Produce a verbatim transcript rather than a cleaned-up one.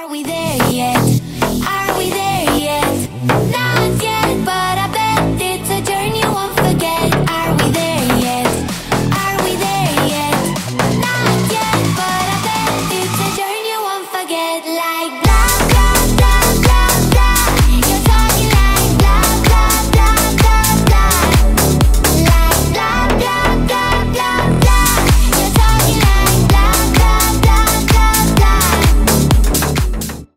we there yet? Are we there yet? Not yet, but I bet it's a journey you won't forget. Are we there yet? Are we there yet? Not yet, but I bet it's a journey you won't forget. Like blah.